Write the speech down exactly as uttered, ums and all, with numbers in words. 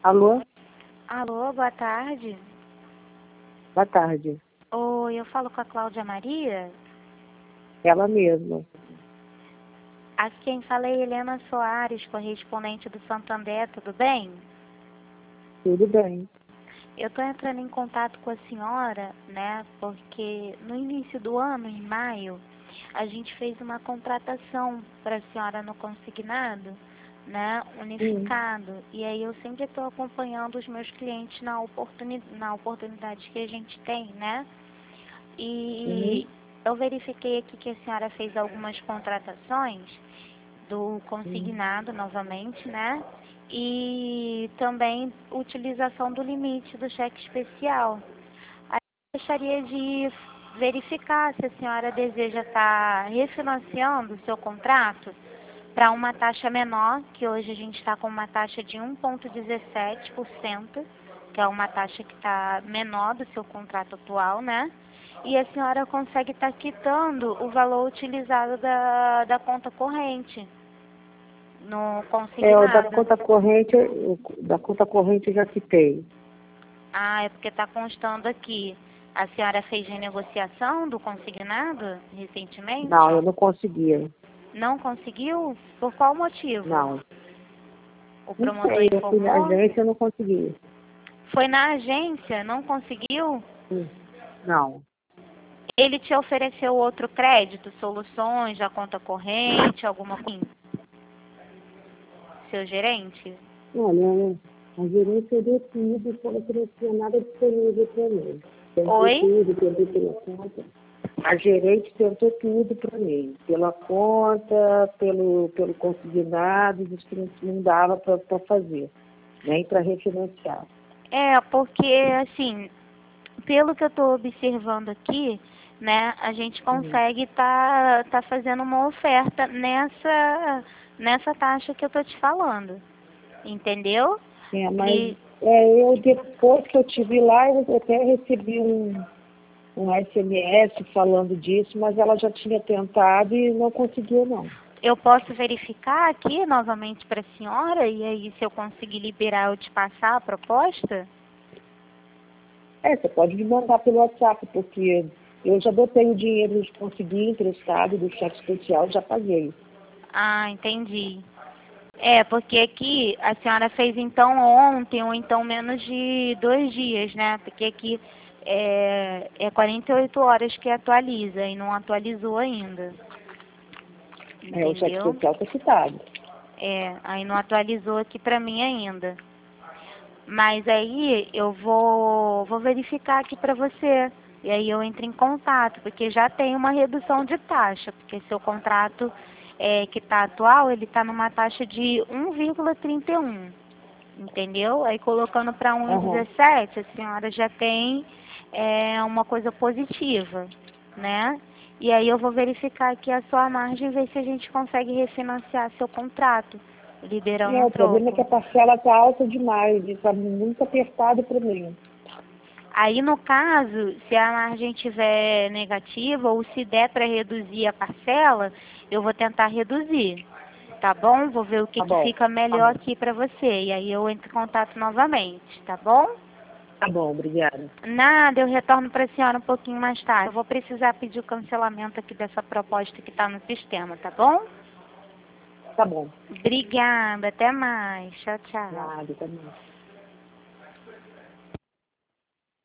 Alô? Alô, boa tarde. Boa tarde. Oi, eu falo com a Cláudia Maria? Ela mesma. Aqui quem fala é Helena Soares, correspondente do Santander, tudo bem? Tudo bem. Eu estou entrando em contato com a senhora, né, porque no início do ano, em maio, a gente fez uma contratação para a senhora no consignado, né, unificado. Hum. E aí eu sempre estou acompanhando os meus clientes na, oportuni na oportunidade que a gente tem, né? E Uhum. eu verifiquei aqui que a senhora fez algumas contratações do Hum. consignado novamente, né? E também utilização do limite do cheque especial. Aí eu gostaria de verificar se a senhora deseja estar refinanciando o seu contrato para uma taxa menor, que hoje a gente está com uma taxa de um vírgula dezessete por cento, que é uma taxa que está menor do seu contrato atual, né? E a senhora consegue estar quitando o valor utilizado da, da conta corrente no É, o da consignado. conta corrente, o da conta corrente eu já quitei. Ah, é porque está constando aqui. A senhora fez renegociação do consignado recentemente? Não, eu não conseguia. Não conseguiu? Por qual motivo? Não. O Não promotor sei, eu fui na informou? agência e eu não consegui. Foi na agência, não conseguiu? Hum. Não. Ele te ofereceu outro crédito, soluções da conta corrente, alguma coisa? Seu gerente? Olha, a gerência deu tudo, falou que não tinha nada disponível para mim. Tentou Oi? tudo, tentou pela conta. A gerente tentou tudo para mim. Pela conta, pelo, pelo consignado, disse que não não dava para fazer, nem para refinanciar. É, porque assim, pelo que eu estou observando aqui, né, a gente Hum. consegue tá, tá fazendo uma oferta nessa, nessa taxa que eu tô te falando, entendeu? É, mas E, é, eu, depois que eu tive lá, eu até recebi um, um S M S falando disso, mas ela já tinha tentado e não conseguiu, não. eu posso verificar aqui novamente para a senhora e aí se eu conseguir liberar eu te passar a proposta? É, você pode me mandar pelo WhatsApp, porque eu já botei o dinheiro, consegui emprestado do cheque especial, já paguei. Ah, entendi. É, porque aqui a senhora fez então ontem ou então menos de dois dias, né? Porque aqui é, é quarenta e oito horas que atualiza e não atualizou ainda. É, o cheque Entendeu? especial está quitado. É, aí não atualizou aqui pra mim ainda. Mas aí eu vou, vou verificar aqui pra você. E aí eu entro em contato, porque já tem uma redução de taxa, porque seu contrato é, que está atual, ele está numa taxa de um vírgula trinta e um, entendeu? Aí colocando para um vírgula Aham. dezessete, a senhora já tem é, uma coisa positiva, né? E aí eu vou verificar aqui a sua margem e ver se a gente consegue refinanciar seu contrato, liberando É, um o problema é que troco. a parcela está alta demais, está muito apertado para mim. Aí, no caso, se a margem estiver negativa ou se der para reduzir a parcela, eu vou tentar reduzir, tá bom? Vou ver o que, Tá que bom, fica tá melhor bom. aqui para você. E aí eu entro em contato novamente, tá bom? Tá bom, obrigada. Nada, eu retorno para a senhora um pouquinho mais tarde. Eu vou precisar pedir o cancelamento aqui dessa proposta que está no sistema, tá bom? Tá bom. Obrigada, até mais. Tchau, tchau. Nada, tá bom.